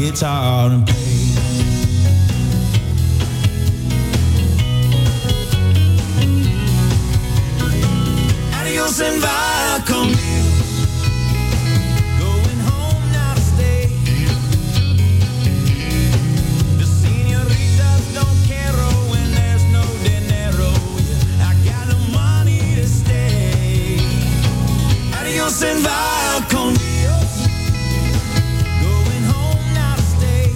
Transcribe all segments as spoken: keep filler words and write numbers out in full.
guitar and play. Adios and via con Dios. Going home now to stay. The senoritas don't care when there's no dinero. I got no money to stay. Adios and via con Dios. Going home now to stay.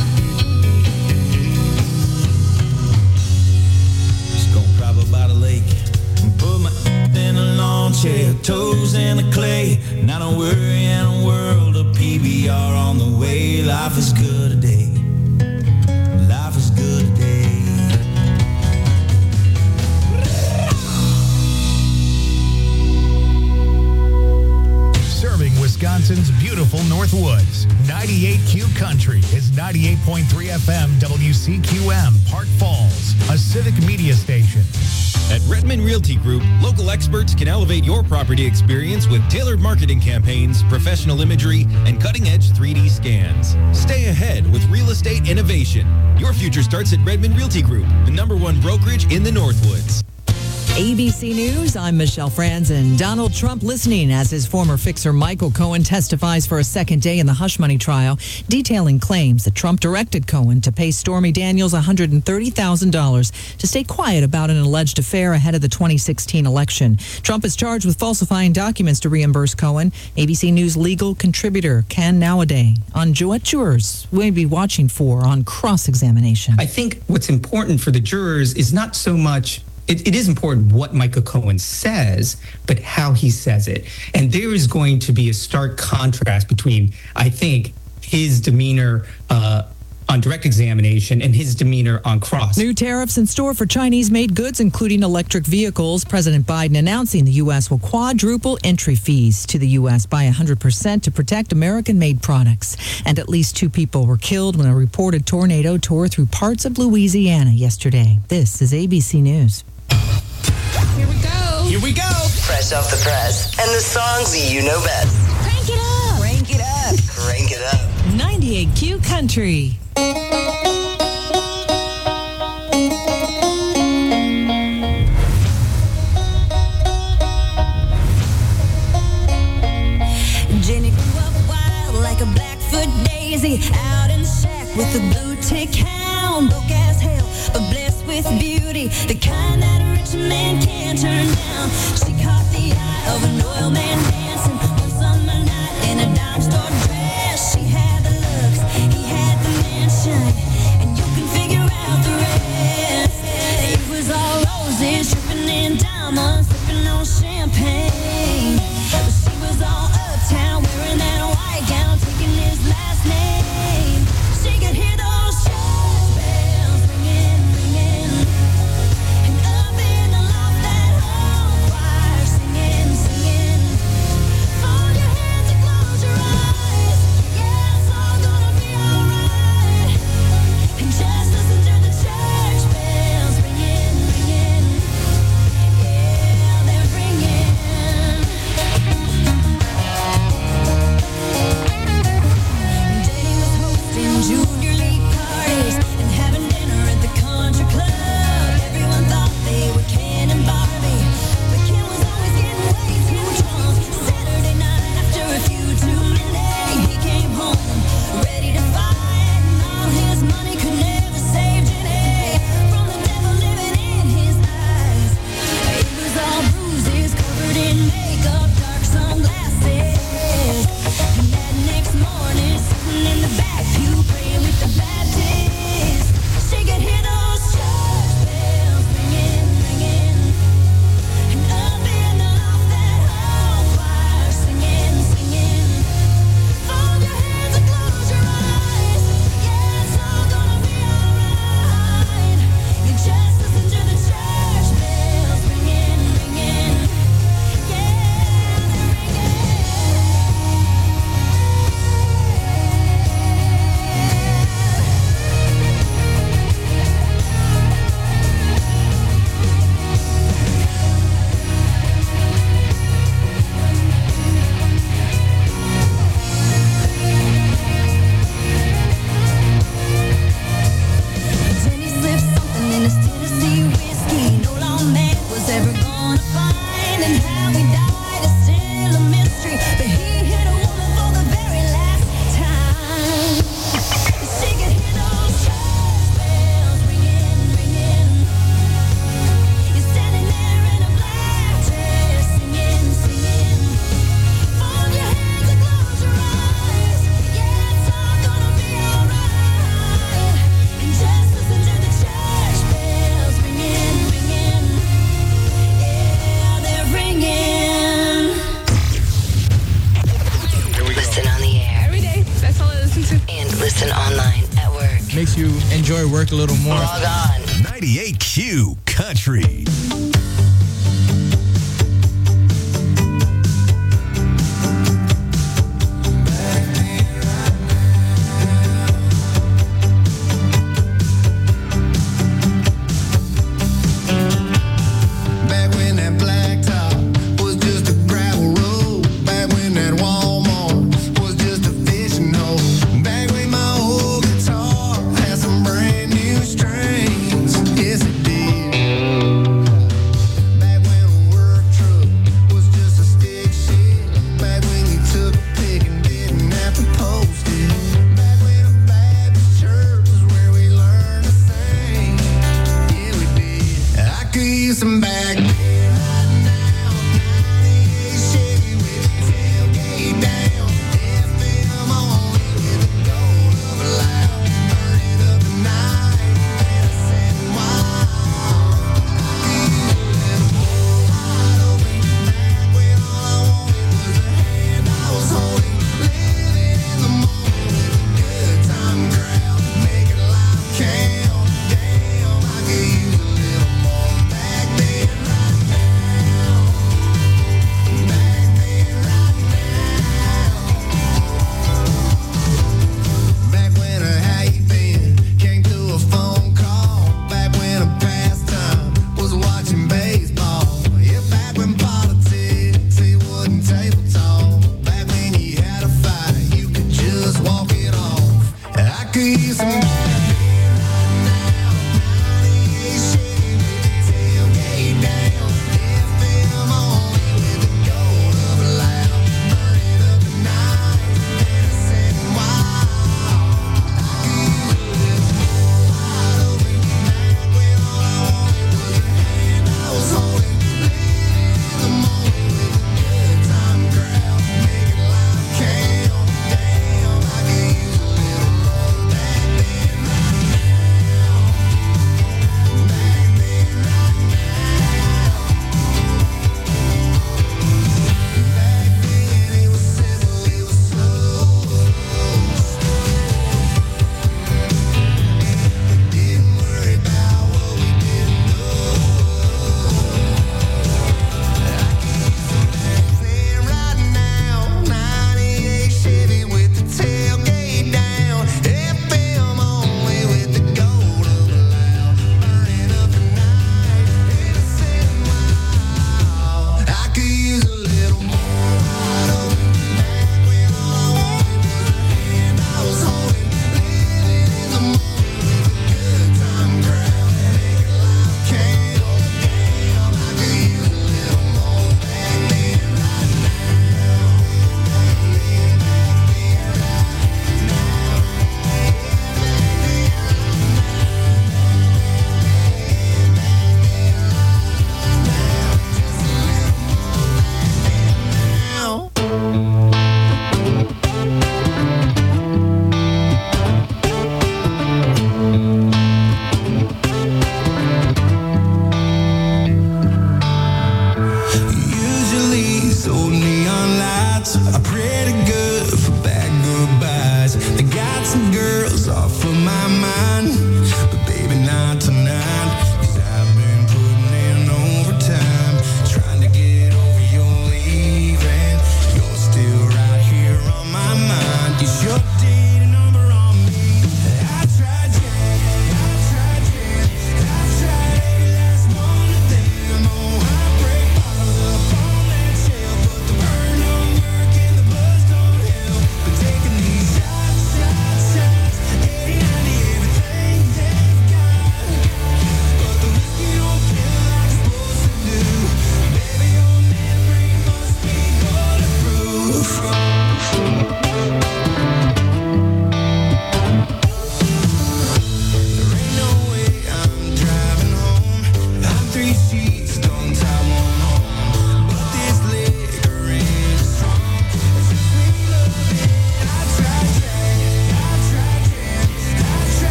Just gonna drive up by the lake and put my in a lawn chair, toes in the clay. Not a worry in a world of P B R on the way. Life is good today. Life is good today. Serving Wisconsin's beautiful Northwoods. ninety-eight Q Country is ninety-eight point three F M W C Q M, Park Falls, a civic media station. At Redmond Realty Group, local experts can elevate your property experience with tailored marketing campaigns, professional imagery, and cutting-edge three D scans. Stay ahead with real estate innovation. Your future starts at Redmond Realty Group, the number one brokerage in the Northwoods. A B C News, I'm Michelle Franzen. Donald Trump listening as his former fixer Michael Cohen testifies for a second day in the hush money trial, detailing claims that Trump directed Cohen to pay Stormy Daniels one hundred thirty thousand dollars to stay quiet about an alleged affair ahead of the twenty sixteen election. Trump is charged with falsifying documents to reimburse Cohen. A B C News legal contributor Ken Nowday on what jurors will be watching for on cross-examination. I think what's important for the jurors is not so much It, it is important what Michael Cohen says, but how he says it. And there is going to be a stark contrast between, I think, his demeanor uh, on direct examination and his demeanor on cross. New tariffs in store for Chinese-made goods, including electric vehicles. President Biden announcing the U S will quadruple entry fees to the U S by one hundred percent to protect American-made products. And at least two people were killed when a reported tornado tore through parts of Louisiana yesterday. This is A B C News. Here we go. Here we go. Fresh off the press. And the songs you know best. Crank it up. Crank it up. Crank it up. ninety-eight Q Country. Jenny grew up wild like a Blackfoot daisy, out in the shack with a blue tick hound, broke as hell, but blessed with beauty, the kind that a rich man can't turn down. She caught the eye of an oil man dancing one summer night in a dime store dress. She had the looks, he had the mansion, and you can figure out the rest. It was all roses, dripping in diamonds, sipping on champagne. But she was all uptown, wearing that white gown, taking his last name. She could hear those church bells ringing, ringing, and up in the loft that whole choir singing, singing. Fold your hands and close your eyes. Yeah, it's all gonna be alright. And just listen to the church bells ringing, ringing. Yeah, they're ringing. probably work a little more. Log on. ninety-eight Q Country. Back when that blacktop was just a gravel road. Back when that Walmart was just a fishing hole. Back when my old guitar had some brand new strings. Yes, it did. Back when a work truck was just a stick shift. Back when you took a pic and didn't have to post it. Back when a Baptist church was where we learned to sing. Yeah, we did. I could use some back.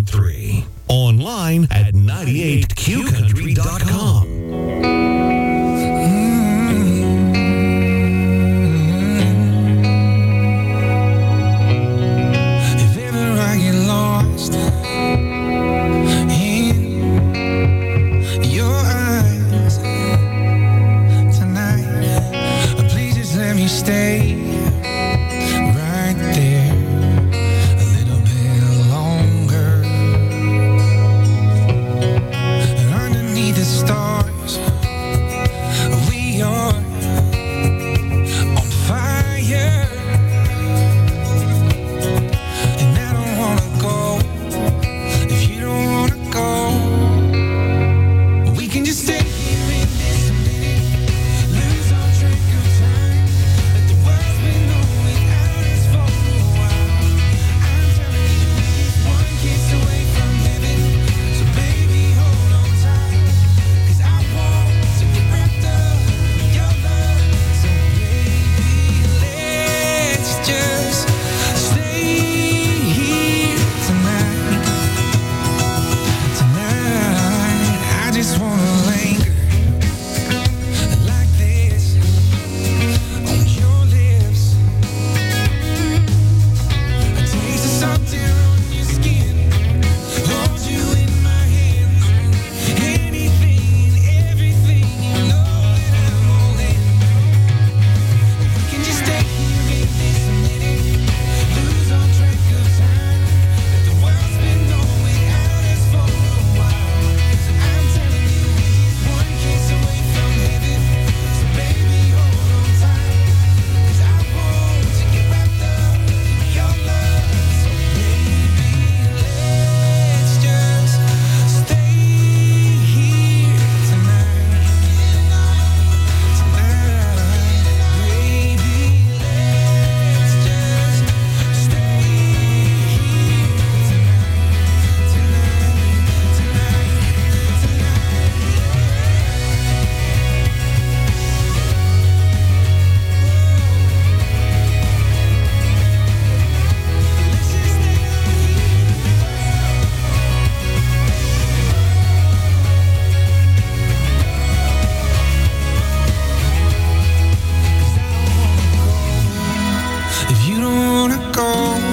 point three. Online at ninety-eight q country dot com. If ever I get lost in your eyes tonight, please just let me stay right there a little bit longer. And underneath the stars, we are on fire. And I don't wanna go if you don't wanna go. We can just stay here in this minute, lose our track of time. Let the world's been on without us for a while. I'm telling you, it's one kiss away from heaven. So baby, hold on tight, 'cause I want to get wrapped up in your love. So baby, let's just stay here tonight. Tonight, I just wanna linger like this on your lips. A taste of something on your skin, hold you in my hands. Anything, everything, you know that I'm all in. We can just stay here in this minute, lose all track of time. Let the world spin on without us for a while. I'm telling you, it's one kiss away from heaven. So baby, hold on tight, 'cause I want to get wrapped up in your love. So baby, let's just stay here tonight. Tonight, baby, let's just stay here tonight. Tonight, let's just stay right here. 'Cause I don't wanna go if you don't wanna go.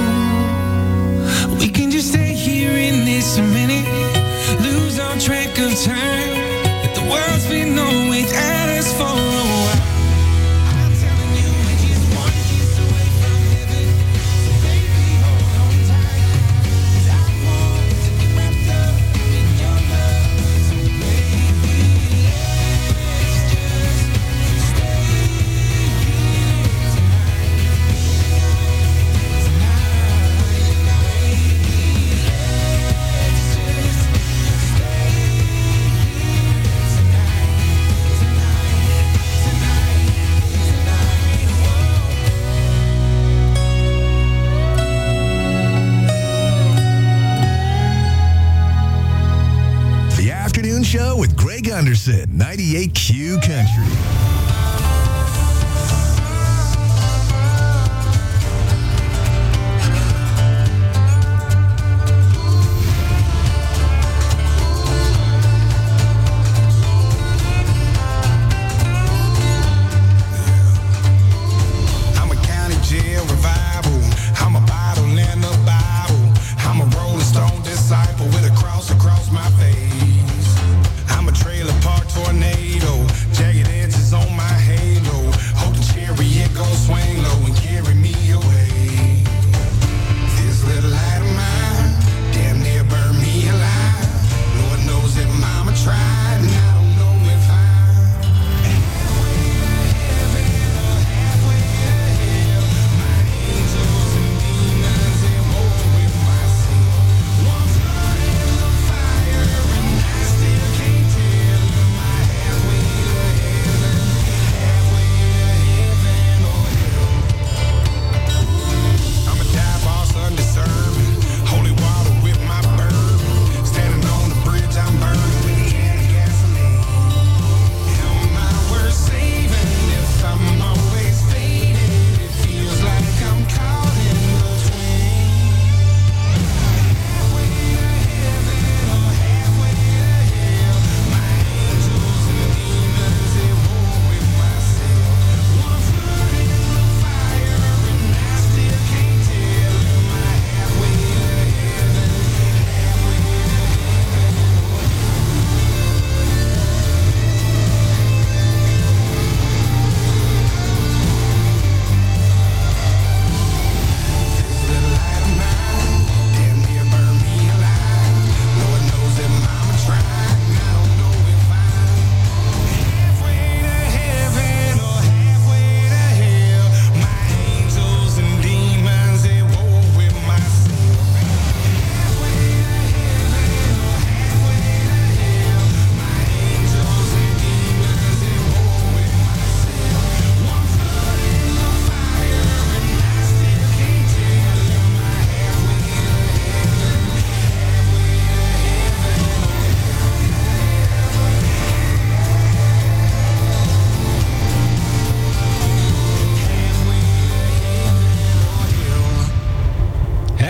We can just stay here in this minute, lose our track of time. Let the world spin on without us for a while. I'm telling you, it's just one kiss away from heaven. So baby, hold on tight, 'cause I want to get wrapped up in your love. So baby, let's just stay here tonight. The Afternoon Show with Greg Anderson, ninety-eight Q Country. I'm a county jail revival. I'm a bottle in a Bible. I'm a Rolling Stone disciple with a cross across my face. I'm a trailer park tornado. Jagged edges on my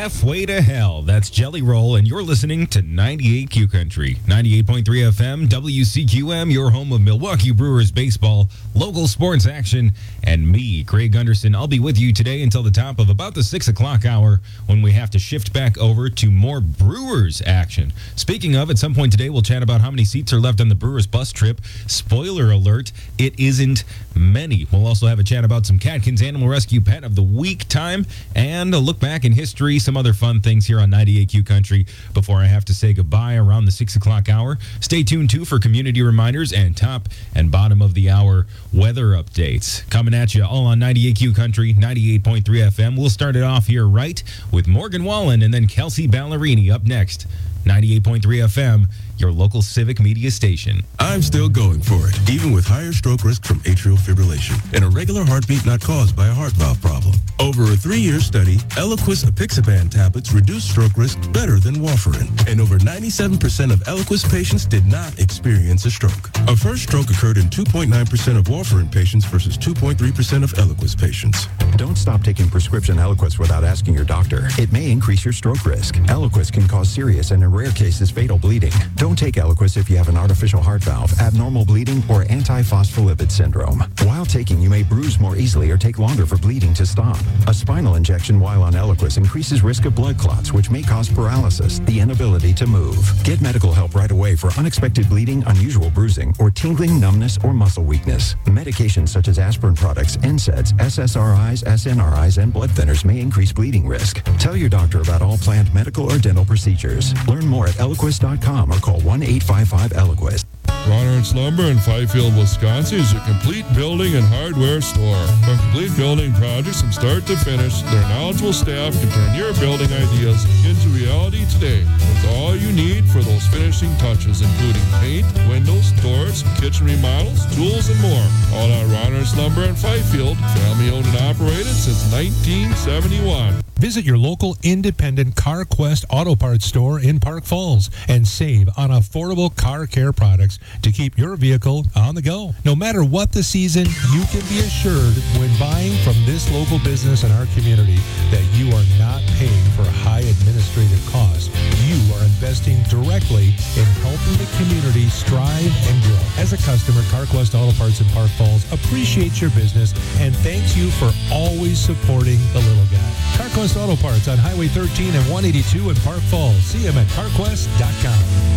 Halfway to Hell. That's Jelly Roll, and you're listening to ninety-eight Q Country. ninety-eight point three F M, W C Q M, your home of Milwaukee Brewers baseball, local sports action, and me, Craig Gunderson. I'll be with you today until the top of about the six o'clock hour when we have to shift back over to more Brewers action. Speaking of, at some point today, we'll chat about how many seats are left on the Brewers bus trip. Spoiler alert, it isn't many. We'll also have a chat about some Catkins Animal Rescue Pet of the Week time and a look back in history, some other fun things here on ninety-eight Q Country before I have to say goodbye around the six o'clock hour. Stay tuned, too, for community reminders and top and bottom of the hour weather updates. Coming at you all on ninety-eight Q Country, ninety-eight point three F M. We'll start it off here right with Morgan Wallen and then Kelsey Ballerini up next. ninety-eight point three F M, your local civic media station. I'm still going for it, even with higher stroke risk from atrial fibrillation and a regular heartbeat not caused by a heart valve problem. Over a three-year study, Eliquis apixaban tablets reduced stroke risk better than warfarin, and over ninety-seven percent of Eliquis patients did not experience a stroke. A first stroke occurred in two point nine percent of warfarin patients versus two point three percent of Eliquis patients. Don't stop taking prescription Eliquis without asking your doctor. It may increase your stroke risk. Eliquis can cause serious and, in rare cases, fatal bleeding. Don't take Eliquis if you have an artificial heart valve, abnormal bleeding, or antiphospholipid syndrome. While taking, you may bruise more easily or take longer for bleeding to stop. A spinal injection while on Eliquis increases risk of blood clots, which may cause paralysis, the inability to move. Get medical help right away for unexpected bleeding, unusual bruising, or tingling, numbness, or muscle weakness. Medications such as aspirin products, N SAIDs, S S R Is, S N R Is, and blood thinners may increase bleeding risk. Tell your doctor about all planned medical or dental procedures. Learn more at Eliquis dot com or call one eight five five Eliquis. Ronard's Lumber in Fifield, Wisconsin is a complete building and hardware store. From complete building projects from start to finish, their knowledgeable staff can turn your building ideas into reality today with all you need for those finishing touches, including paint, windows, doors, kitchen remodels, tools, and more. All at Ronard's Lumber in Fifield, family owned and operated since nineteen seventy-one. Visit your local independent CarQuest Auto Parts store in Park Falls and save on affordable car care products to keep your vehicle on the go. No matter what the season, you can be assured when buying from this local business in our community that you are not paying for high administrative costs. You are investing directly in helping the community strive and grow. As a customer, CarQuest Auto Parts in Park Falls appreciates your business and thanks you for always supporting the little guy. CarQuest Auto Parts on Highway thirteen and one eighty-two in Park Falls. See them at CarQuest dot com.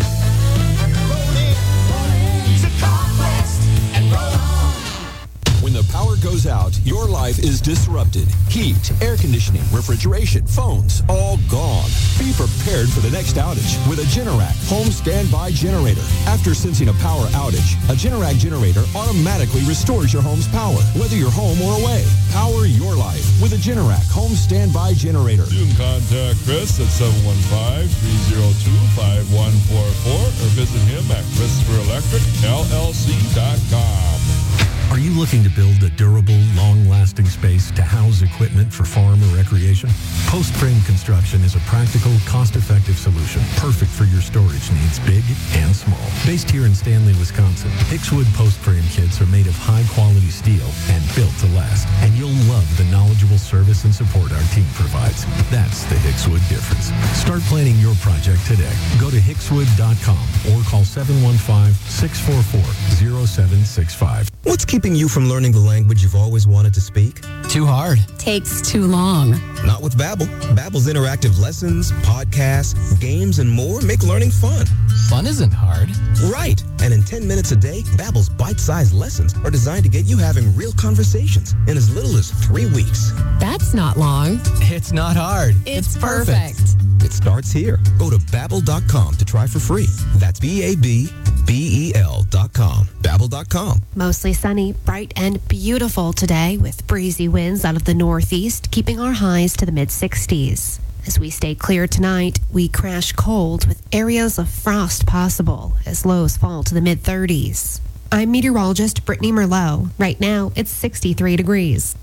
When the power goes out, your life is disrupted. Heat, air conditioning, refrigeration, phones, all gone. Be prepared for the next outage with a Generac home standby generator. After sensing a power outage, a Generac generator automatically restores your home's power, whether you're home or away. Power your life with a Generac home standby generator. You can contact Chris at seven one five, three oh two, five one four four or visit him at Christopher Electric L L C dot com. Are you looking to build a durable, long-lasting space to house equipment for farm or recreation? Post Frame Construction is a practical, cost-effective solution, perfect for your storage needs, big and small. Based here in Stanley, Wisconsin, Hickswood Post Frame kits are made of high-quality steel and built to last, and you'll love the knowledgeable service and support our team provides. That's the Hickswood difference. Start planning your project today. Go to hickswood dot com or call seven one five, six four four, zero seven six five. What's keeping you from learning the language you've always wanted to speak? Too hard. Takes too long. Not with Babbel. Babbel's interactive lessons, podcasts, games, and more make learning fun. Fun isn't hard. Right. And in ten minutes a day, Babbel's bite-sized lessons are designed to get you having real conversations in as little as three weeks. That's not long. It's not hard. It's, it's perfect. perfect. It starts here. Go to Babbel dot com to try for free. That's B A B B E L dot com. Babbel dot com. Mostly sunny, bright, and beautiful today with breezy winds out of the northeast, keeping our highs to the mid-sixties. As we stay clear tonight, we crash cold with areas of frost possible as lows fall to the mid-thirties. I'm meteorologist Brittany Merlot. Right now, it's sixty-three degrees.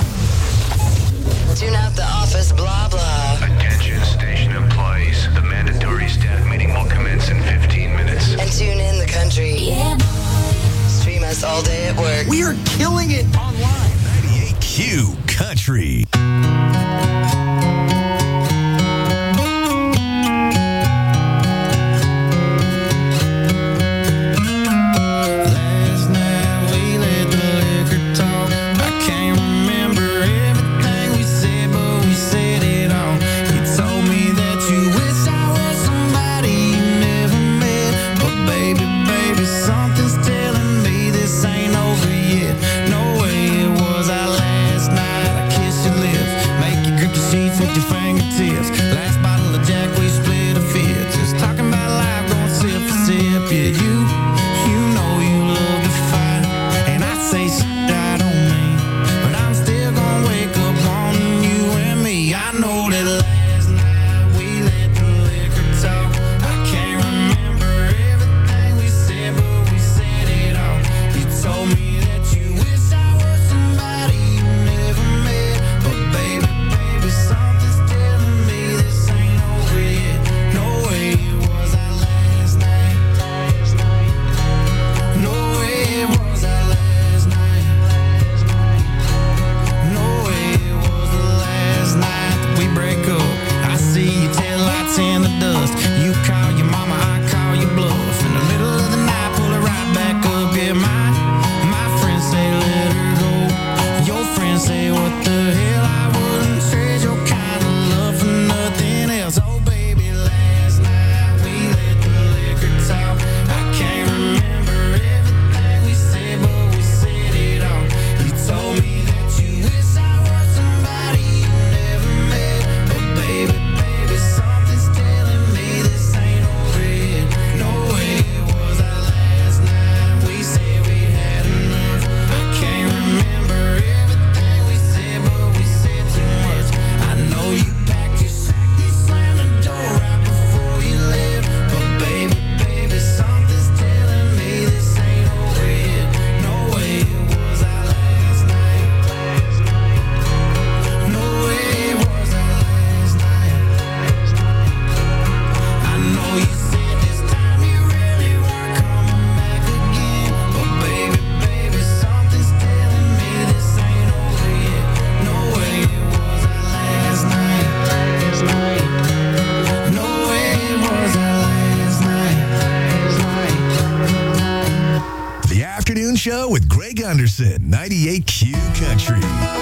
Tune out the office, blah, blah. Attention, station employees. The mandatory staff meeting will commence in fifteen minutes. And tune in the country. Yeah. Stream us all day at work. We are killing it online. ninety-eight Q Country. baby, last night we let the liquor talk. I can't remember everything we said, but we said it all. You told me that you wish I was somebody you never met, but baby, baby, something's telling me this ain't over yet. No way it was our last night. No way it was our last night. No way it was the last night that we break up. I see your taillights in the dust. You call your mama, I call your bluff. In the middle of the night, pull it right back up. Yeah, my, my friends say let her go. Your friends say what the hell, I wouldn't trade your kind of love for nothing else. Oh baby, last night we let the liquor talk. I can't remember everything we said, but we said it all. You told me that you wish I was somebody you never met, but baby, baby, something's telling me this ain't over yet. No way it was our last night. We said we had enough. I can't remember everything we said, but we said too much. I know you packed your sack, you slammed the door right before you left, but baby, baby, something's telling me this ain't over yet. No way it was our last night. No way it was our last night. I know you said this time you really weren't coming back again, but baby, baby, something's telling me this ain't over yet. No way it was our last night. No way it was our last night. The Afternoon Show with Greg Anderson, ninety-eight Q Country.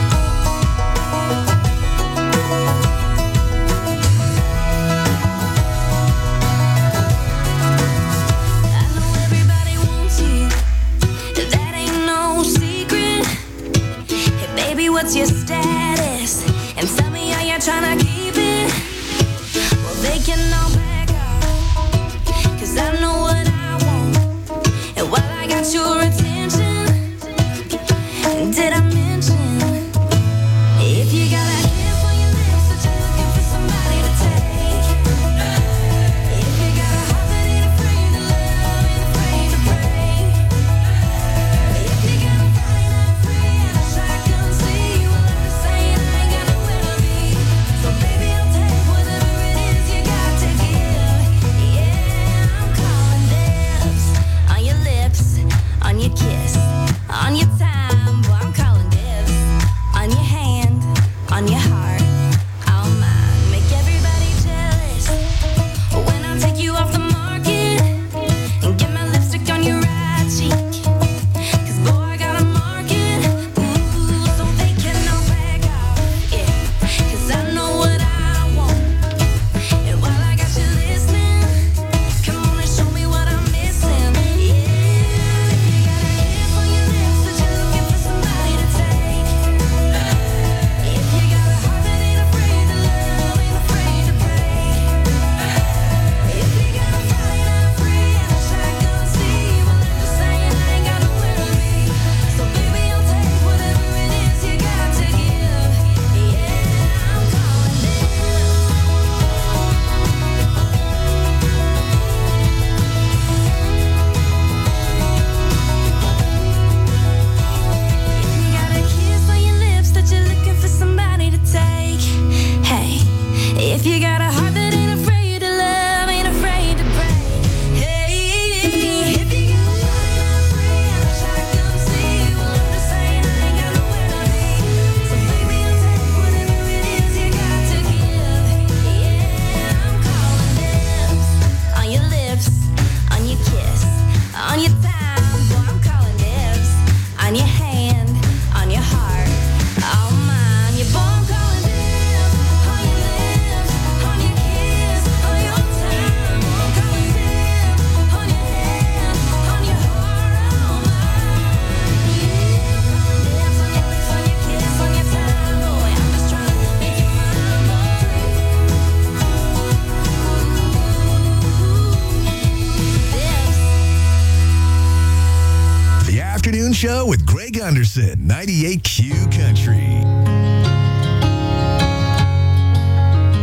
Everybody wants you, that ain't no secret. Hey baby, what's your status? And tell me how you're trying to keep it. Well, they can all back off, cause I know what I want. And while I got your attention, did I mention if you got a kiss on your lips that you're looking for somebody to take? If you got a heart that ain't afraid to love, ain't afraid to break. If you got a body not free and a shotgun seat, well, I'm just saying I ain't got nowhere to be. So baby, I'll take whatever it is you got to give. Yeah, I'm calling dibs on your lips, on your kiss, on your time. Boy, I'm calling dibs on your hand, on your heart, all mine. Make everybody jealous when I take you off the market and get my lipstick on your right cheek. Cause boy, I got a market, ooh, so they can all back off, yeah. Cause I know what I want, and while I got you listening, come on and show me what I'm missing, yeah. If you got a kiss on your lips that you're looking for somebody to take. If you got a heart that ain't afraid to love, ain't afraid to break. If you got a body not free and a shotgun seat, well, I'm just saying I ain't got nowhere to be. So baby, I'll take whatever it is you got to give. Yeah, I'm calling dibs. If you got a kiss on your lips that you're looking for somebody to take. Hey, if you got a heart that ain't afraid to love, ain't afraid to break. Hey, if you got a body not free and a shotgun seat, well, I'm just saying I ain't got nowhere to be. So baby, I'll take whatever it is you got to give. Yeah, I'm calling dibs on your lips, on your kiss, on your time. Boy, I'm calling dibs on your hand, on your heart, all mine. Your boy, I'm calling dibs on your lips, on your kiss, on your time. Boy, I'm calling dibs on your hand, on your heart, all mine. Yeah, I'm calling dibs on your lips, on your kiss, on your time. Boy, I'm just trying to make you mine, boy. The Afternoon Show with Greg Anderson, ninety-eight Q Country.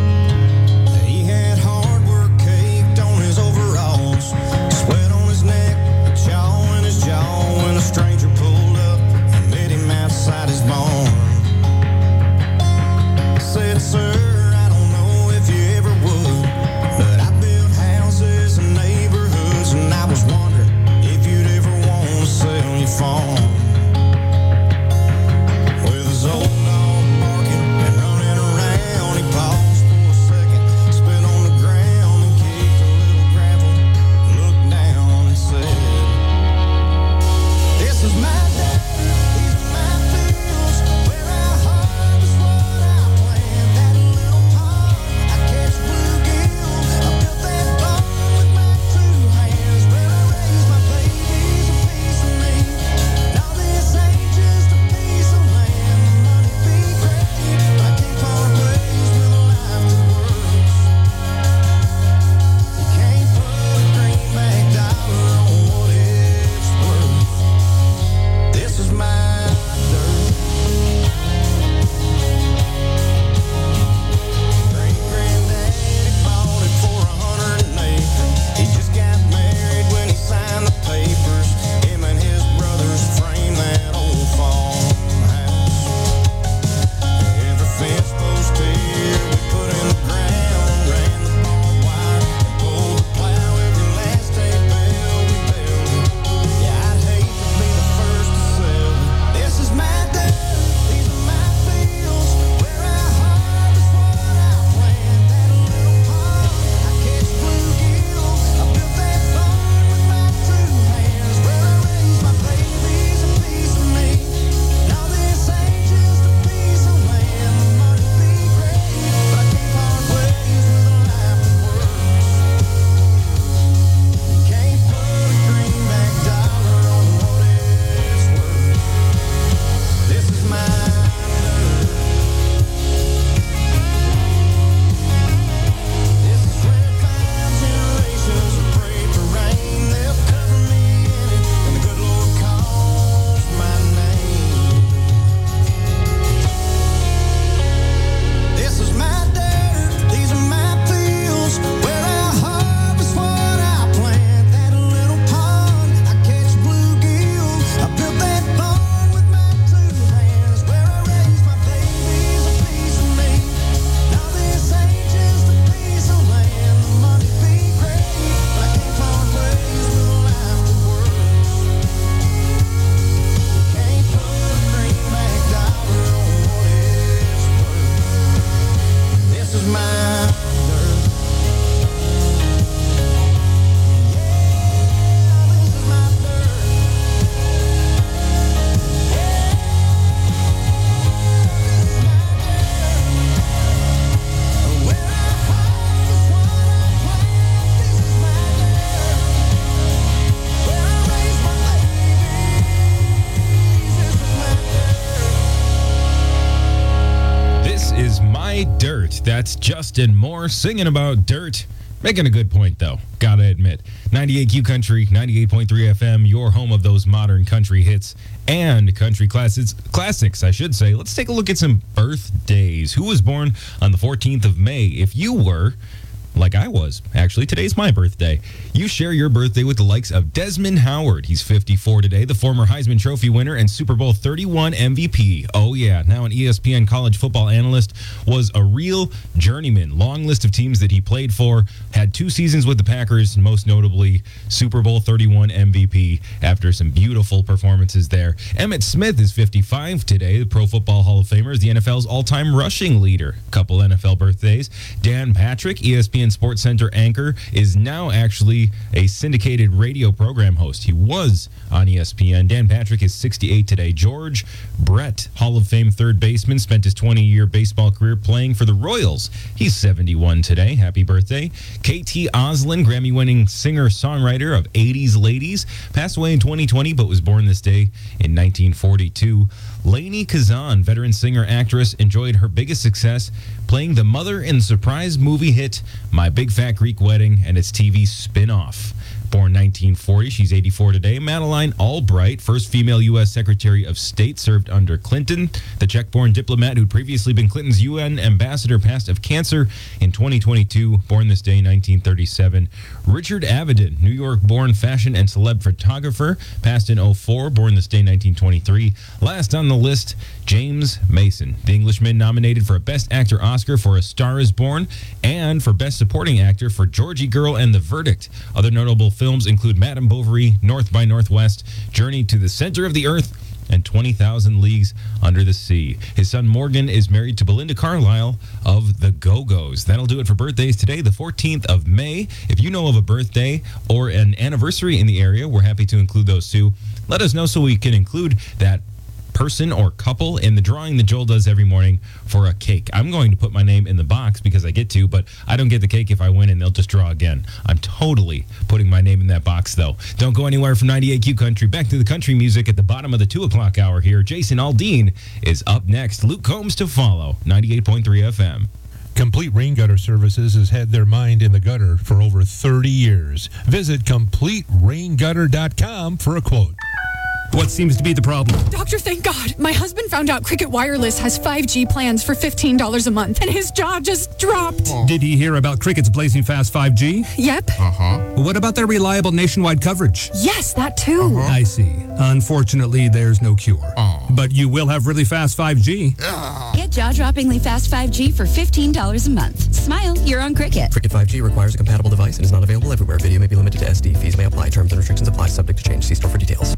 That's Justin Moore singing about dirt. Making a good point, though, gotta admit. ninety-eight Q Country, ninety-eight point three F M, your home of those modern country hits and country classics, classics, I should say. Let's take a look at some birthdays. Who was born on the fourteenth of May? If you were, like I was, actually, today's my birthday. You share your birthday with the likes of Desmond Howard. He's fifty-four today, the former Heisman Trophy winner and Super Bowl thirty-one M V P. Oh, yeah, now an E S P N college football analyst, was a real journeyman. Long list of teams that he played for, had two seasons with the Packers, most notably Super Bowl thirty-one M V P after some beautiful performances there. Emmitt Smith is fifty-five today, the Pro Football Hall of Famer, is the N F L's all-time rushing leader. Couple N F L birthdays. Dan Patrick, E S P N Sports Center anchor, is now actually a syndicated radio program host. He was on E S P N. Dan Patrick is sixty-eight today. George Brett, Hall of Fame third baseman, spent his twenty-year baseball career playing for the Royals. He's seventy-one today. Happy birthday. K T Oslin, Grammy-winning singer-songwriter of eighties Ladies, passed away in twenty twenty but was born this day in nineteen forty-two. Lainey Kazan, veteran singer-actress, enjoyed her biggest success playing the mother in the surprise movie hit My Big Fat Greek Wedding and its T V spin-off. Born nineteen forty, she's eighty-four today. Madeleine Albright, first female U S Secretary of State, served under Clinton. The Czech-born diplomat who'd previously been Clinton's U N ambassador passed of cancer in twenty twenty-two. Born this day, nineteen thirty-seven. Richard Avedon, New York-born fashion and celeb photographer, passed in oh four. Born this day, nineteen twenty-three. Last on the list, James Mason, the Englishman nominated for a Best Actor Oscar for A Star is Born and for Best Supporting Actor for Georgie Girl and The Verdict. Other notable films include Madame Bovary, North by Northwest, Journey to the Center of the Earth, and twenty thousand Leagues Under the Sea. His son Morgan is married to Belinda Carlisle of the Go-Go's. That'll do it for birthdays today, the fourteenth of May. If you know of a birthday or an anniversary in the area, we're happy to include those too. Let us know so we can include that person or couple in the drawing that Joel does every morning for a cake. I'm going to put my name in the box because I get to, but I don't get the cake if I win and they'll just draw again. I'm totally putting my name in that box though. Don't go anywhere from ninety-eight Q Country. Back to the country music at the bottom of the two o'clock hour here. Jason Aldean is up next. Luke Combs to follow. ninety-eight point three F M. Complete Rain Gutter Services has had their mind in the gutter for over thirty years. Visit complete rain gutter dot com for a quote. What seems to be the problem? Doctor, thank God. My husband found out Cricket Wireless has five G plans for fifteen dollars a month, and his jaw just dropped. Did he hear about Cricket's blazing fast five G? Yep. Uh-huh. What about their reliable nationwide coverage? Yes, that too. Uh-huh. I see. Unfortunately, there's no cure. Oh. But you will have really fast five G. Get jaw-droppingly fast five G for fifteen dollars a month. Smile, you're on Cricket. Cricket five G requires a compatible device and is not available everywhere. Video may be limited to S D. Fees may apply. Terms and restrictions apply. Subject to change. See store for details.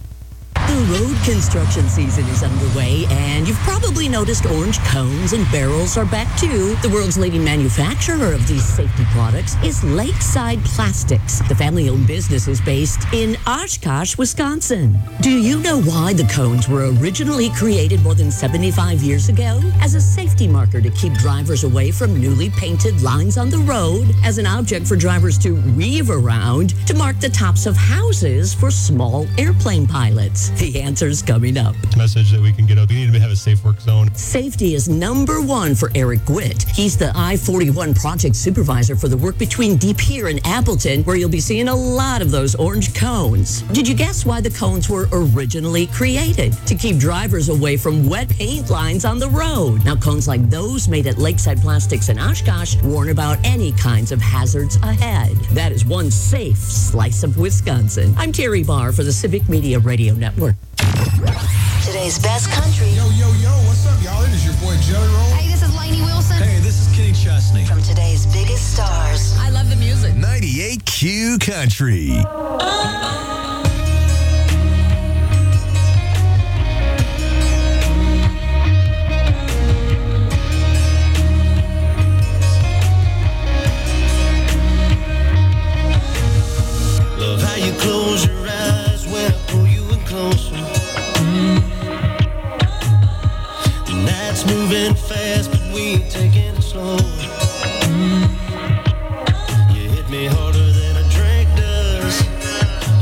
The road construction season is underway, and you've probably noticed orange cones and barrels are back too. The world's leading manufacturer of these safety products is Lakeside Plastics. The family-owned business is based in Oshkosh, Wisconsin. Do you know why the cones were originally created more than seventy-five years ago? As a safety marker to keep drivers away from newly painted lines on the road, as an object for drivers to weave around, to mark the tops of houses for small airplane pilots. The answer's coming up. Message that we can get out. We need to have a safe work zone. Safety is number one for Eric Gwitt. He's the I forty-one project supervisor for the work between De Pere and Appleton, where you'll be seeing a lot of those orange cones. Did you guess why the cones were originally created? To keep drivers away from wet paint lines on the road. Now, cones like those made at Lakeside Plastics in Oshkosh warn about any kinds of hazards ahead. That is one safe slice of Wisconsin. I'm Terry Barr for the Civic Media Radio Network. Today's best country. Yo, yo, yo, what's up, y'all? It is your boy Jelly Roll. Hey, this is Lainey Wilson. Hey, this is Kenny Chesney. From today's biggest stars. I love the music. ninety-eight Q Country. Love how you close your eyes when I pull you in closer. The night's moving fast, but we ain't taking it slow. You hit me harder than a drink does.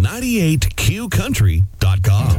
ninety-eight Q country dot com.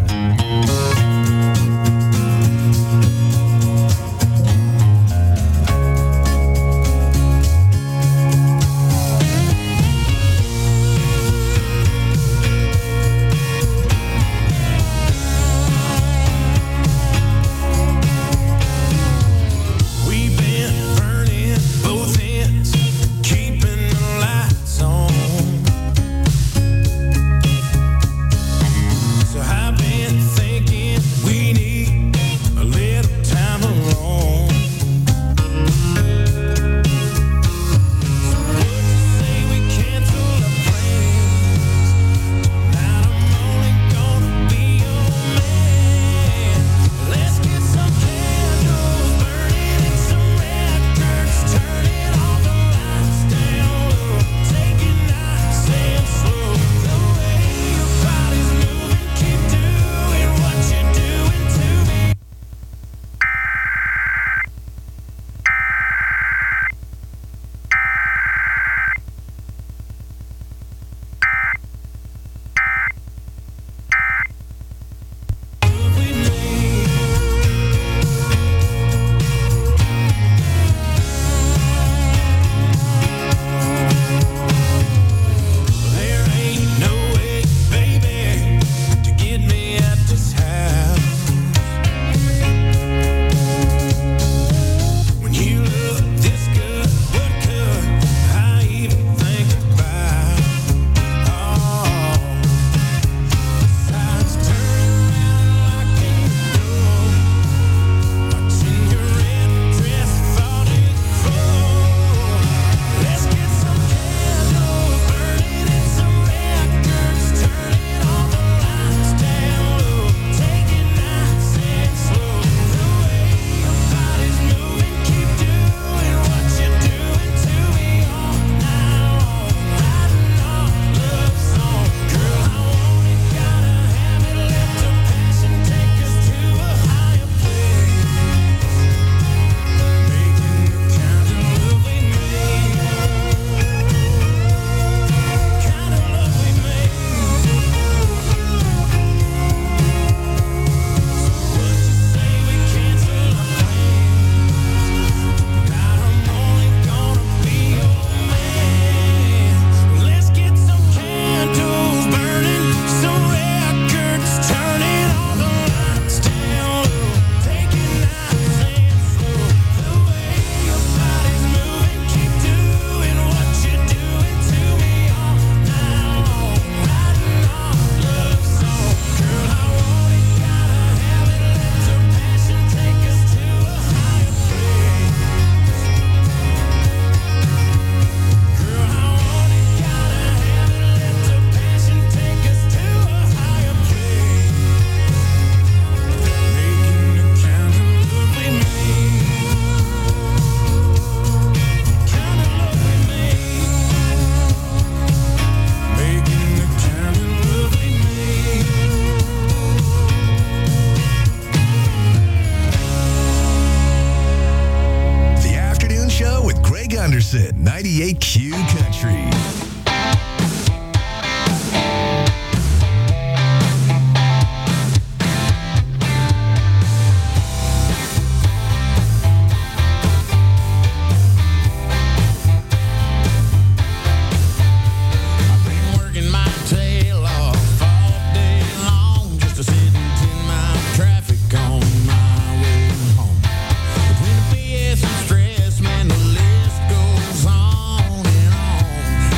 ninety-eight Q Country. Stress, man, the list goes on and on.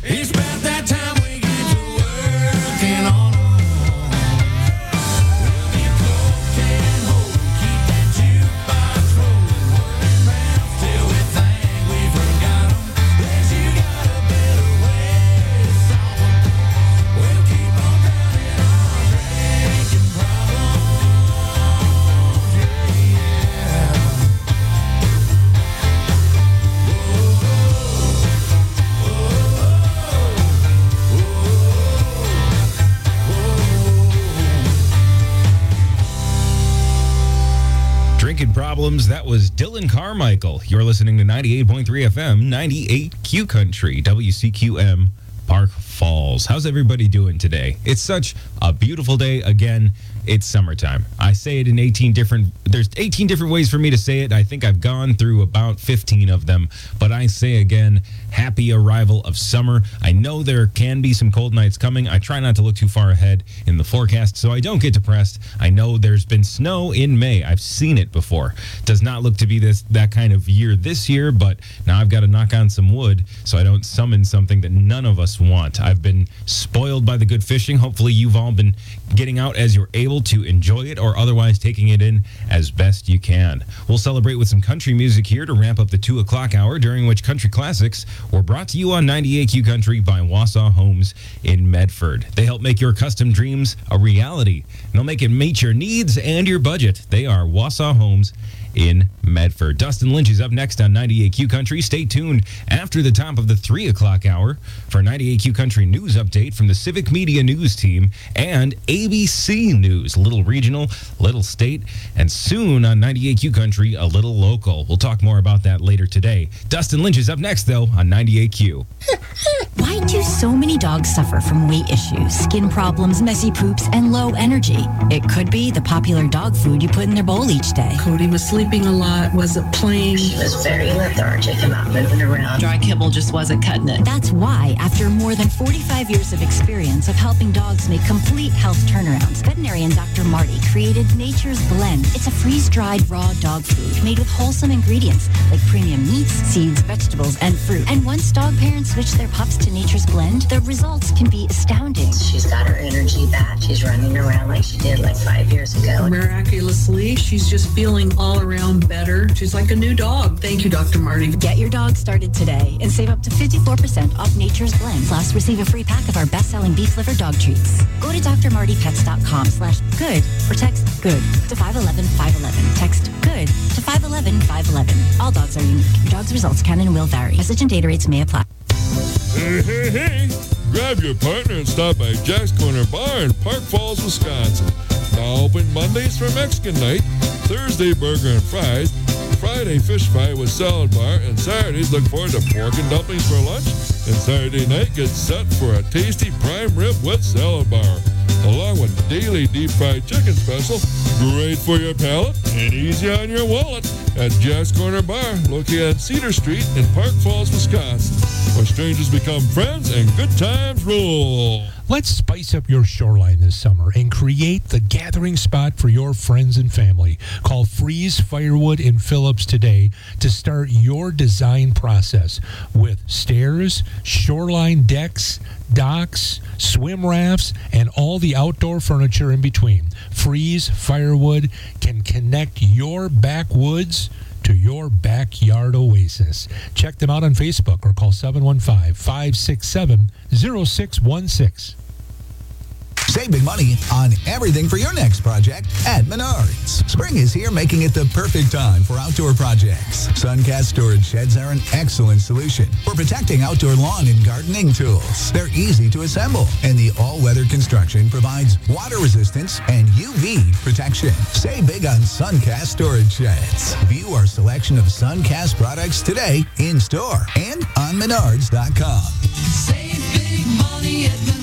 It's about that time we get to working on them. We'll be cloaked and whole, keep that jukebox rolling, word mouth till we think we forgot them. That you got a better way to solve them. We'll keep on drowning our drinking problems, yeah. Drinking Problems, that was Dylan Carmichael. You're listening to ninety-eight point three F M, ninety-eight Q Country, W C Q M, Park Falls. How's everybody doing today? It's such a beautiful day. Again, it's summertime. I say it in eighteen different, there's eighteen different ways for me to say it. I think I've gone through about fifteen of them, but I say again, happy arrival of summer. I know there can be some cold nights coming. I try not to look too far ahead in the forecast so I don't get depressed. I know there's been snow in May. I've seen it before. Does not look to be this that kind of year this year, but now I've got to knock on some wood so I don't summon something that none of us want. I've been spoiled by the good fishing. Hopefully you've all been getting out as you're able to enjoy it or otherwise taking it in as best you can. We'll celebrate with some country music here to ramp up the two o'clock hour, during which country classics were brought to you on ninety-eight Q Country by Wausau Homes in Medford. They help make your custom dreams a reality, and they'll make it meet your needs and your budget. They are Wausau Homes in Medford. Dustin Lynch is up next on ninety-eight Q Country. Stay tuned after the top of the three o'clock hour for ninety-eight Q Country news update from the Civic Media News team and A B C News, little regional, little state, and soon on ninety-eight Q Country, a little local. We'll talk more about that later today. Dustin Lynch is up next, though, on ninety-eight Q. Why do so many dogs suffer from weight issues, skin problems, messy poops, and low energy? It could be the popular dog food you put in their bowl each day. Cody was sleeping a lot, wasn't playing. She was very lethargic and not moving around. Dry kibble just wasn't cutting it. That's why, after more than forty-five years of experience of helping dogs make complete health turnarounds, veterinarian Doctor Marty created Nature's Blend. It's a freeze-dried raw dog food made with wholesome ingredients like premium meats, seeds, vegetables, and fruit. And once dog parents switch their pups to Nature's Blend, the results can be astounding. She's got her energy back. She's running around like she did like five years ago. Miraculously, she's just feeling all around better. She's like a new dog. Thank you, Doctor Marty. Get your dog started today and save up to fifty-four percent off Nature's Blend. Plus, receive a free pack of our best-selling beef liver dog treats. Go to drmartypets.com slash good or text good to five one one five one one. Text good to five one one five one one. All dogs are unique. Your dog's results can and will vary. Message and data rates may apply. Hey, hey, hey. Grab your partner and stop by Jack's Corner Bar in Park Falls, Wisconsin. Now open Mondays for Mexican night, Thursday burger and fries, Friday fish fry with salad bar, and Saturdays look forward to pork and dumplings for lunch, and Saturday night gets set for a tasty prime rib with salad bar, along with daily deep fried chicken special, great for your palate and easy on your wallet at Jack's Corner Bar, located on Cedar Street in Park Falls, Wisconsin, where strangers become friends and good times rule. Let's spice up your shoreline this summer and create the gathering spot for your friends and family. Call Freeze Firewood in Phillips today to start your design process with stairs, shoreline decks, docks, swim rafts, and all the outdoor furniture in between. Freeze Firewood can connect your backwoods to your backyard oasis. Check them out on Facebook or call seven one five, five six seven, zero six one six. Save big money on everything for your next project at Menards. Spring is here, making it the perfect time for outdoor projects. Suncast storage sheds are an excellent solution for protecting outdoor lawn and gardening tools. They're easy to assemble, and the all-weather construction provides water resistance and U V protection. Save big on Suncast storage sheds. View our selection of Suncast products today in store and on Menards dot com. Save big money at Menards.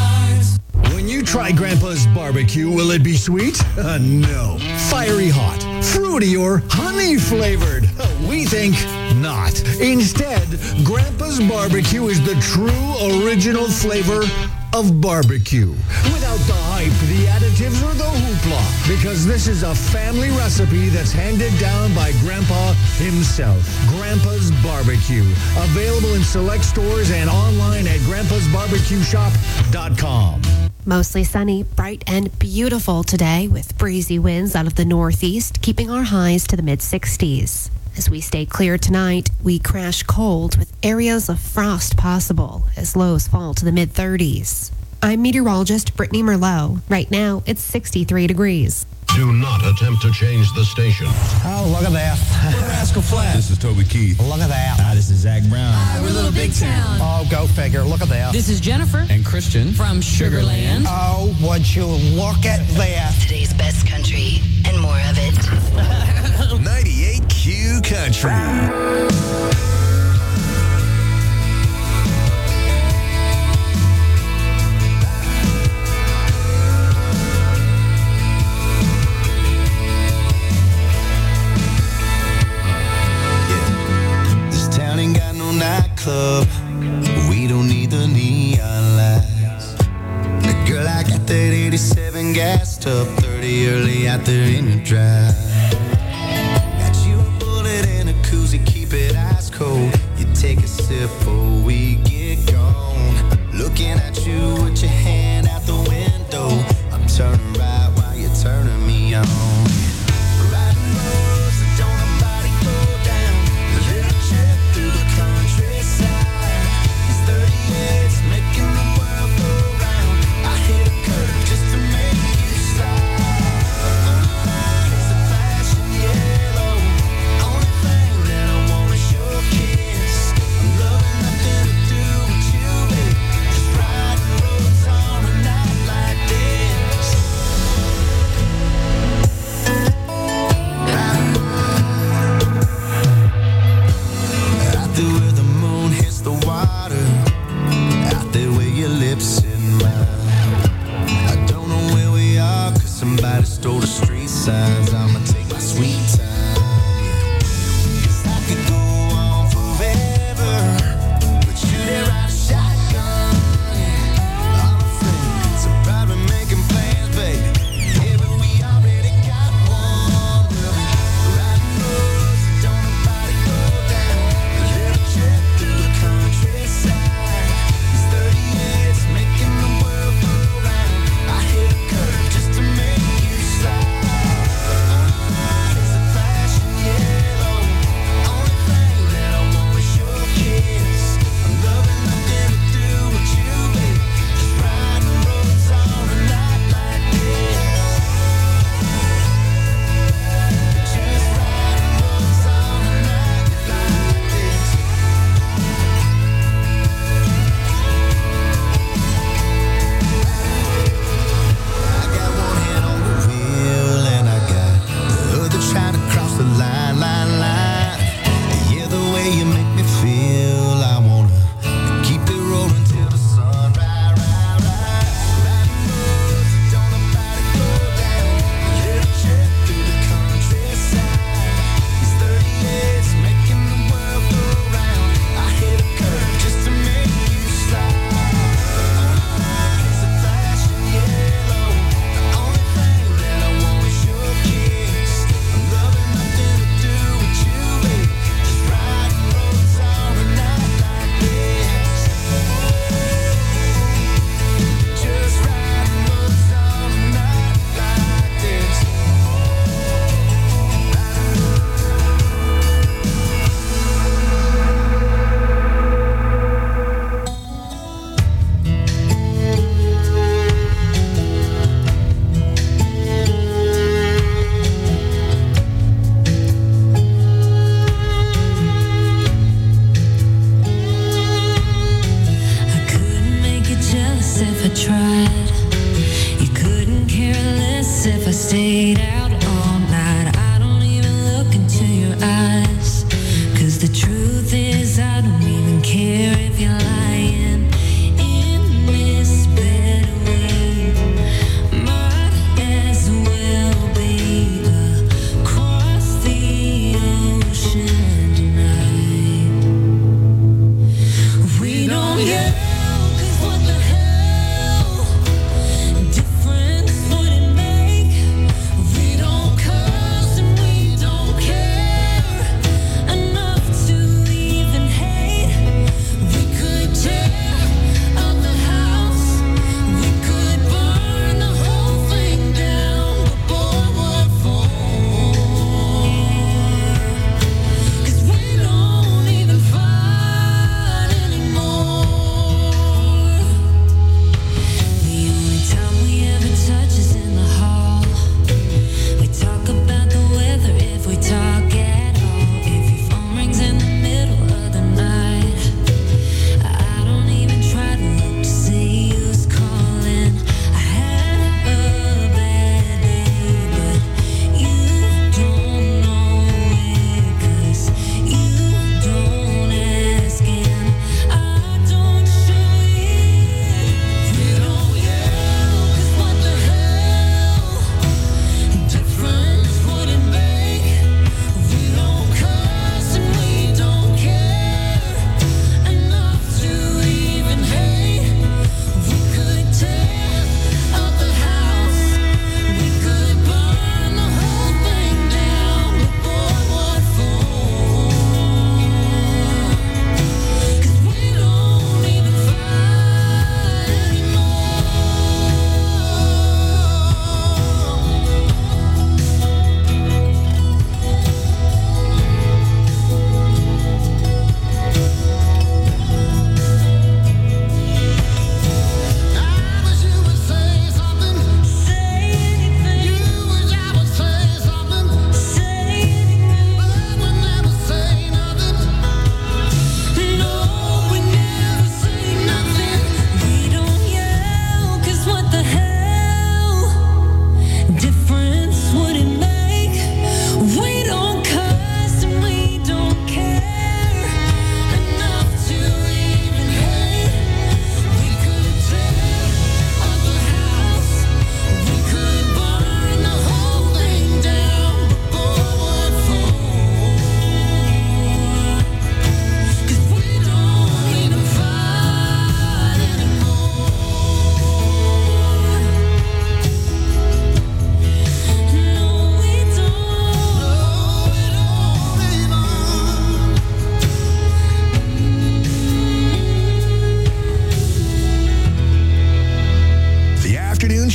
When you try Grandpa's barbecue, will it be sweet? Uh, no. Fiery hot, fruity, or honey flavored? Uh, we think not. Instead, Grandpa's barbecue is the true original flavor of barbecue. Without the hype, the additives, or the hoopla. Because this is a family recipe that's handed down by Grandpa himself. Grandpa's Barbecue. Available in select stores and online at Grandpa's barbecue shop dot com. Mostly sunny, bright, and beautiful today with breezy winds out of the northeast, keeping our highs to the mid-sixties. As we stay clear tonight, we crash cold with areas of frost possible as lows fall to the mid-thirties. I'm meteorologist Brittany Merlot. Right now, it's sixty-three degrees. Do not attempt to change the station. Oh, look at that. We're Rascal Flatts. This is Toby Keith. Look at that. Hi, this is Zach Brown. Hi, we're Little Big Town. Oh, go figure. Look at that. This is Jennifer. And Christian. From Sugarland. Oh, would you look at that. Today's best country and more of it. ninety-eight Q Country. Nightclub, we don't need the neon lights. The girl, I got that eighty-seven gassed up, thirty early out there in the drive. Got you a bullet and a koozie, keep it ice cold. You take a sip before we get gone. Looking at you with your hand out the window. I'm turning right while you're turning me on. Just to make you slide. It's a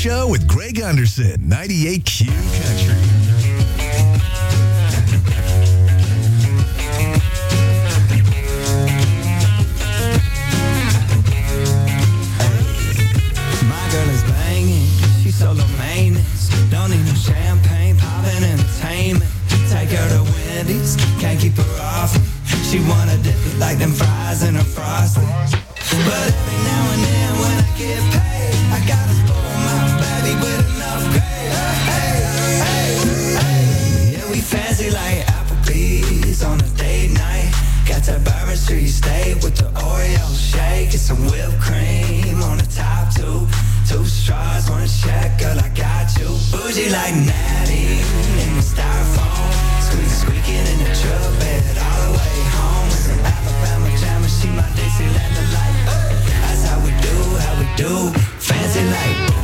Show with Greg Anderson, ninety-eight Q Country. My girl is banging, she's solo maintenance. Don't need no champagne, poppin' entertainment. Take her to Wendy's, can't keep her off. She wanna dip it like them fries in her frosting. But every now and then when I get paid, I gotta spoil my baby with enough gray. Hey, hey, hey. Yeah, we fancy like Applebee's on a date night. Got that Bourbon Street steak with the Oreo shake. Get some whipped cream on the top two. Two straws, one check, girl, I got you. Bougie like Natty in the styrofoam. Squeak, squeaking in the truck bed all the way home. With some Alabama jam and she my Dixieland delight. That's how we do, how we do. Fancy like